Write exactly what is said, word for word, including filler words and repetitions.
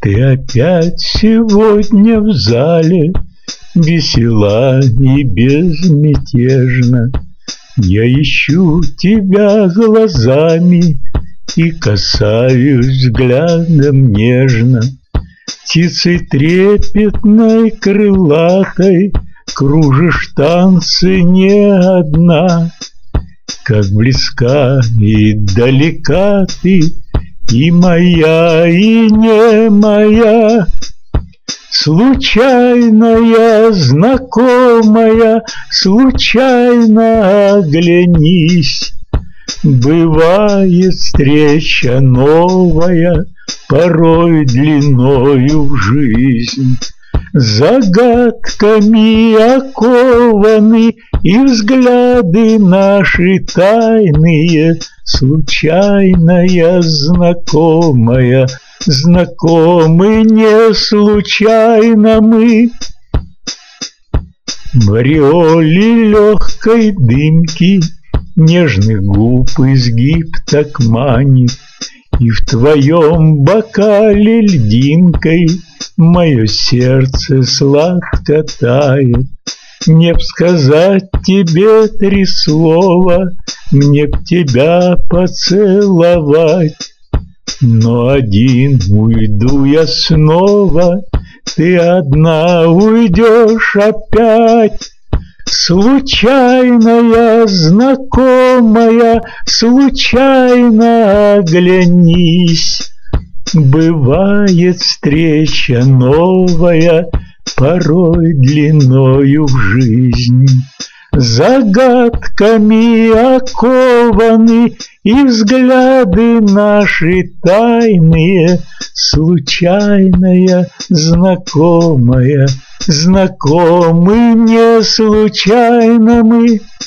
Ты опять сегодня в зале, весела и безмятежна. Я ищу тебя глазами и касаюсь взглядом нежно. Птицей трепетной, крылатой кружишь танцы не одна. Как близка и далека ты, и моя, и не моя. Случайная, знакомая, случайно оглянись. Бывает встреча новая, порой длиною в жизнь. Загадками окованы и взгляды наши тайные. Случайная, знакомая, знакомы не случайно мы. В ореоле легкой дымки нежных губ изгиб так манит, и в твоем бокале льдинкой мое сердце сладко тает. Мне б сказать тебе три слова, мне б тебя поцеловать, но один уйду я снова, ты одна уйдешь опять. Случайная, знакомая, случайно оглянись. Бывает встреча новая, порой длиною в жизнь. Загадками окованы и взгляды наши тайные. Случайная, знакомая, знакомы не случайно мы.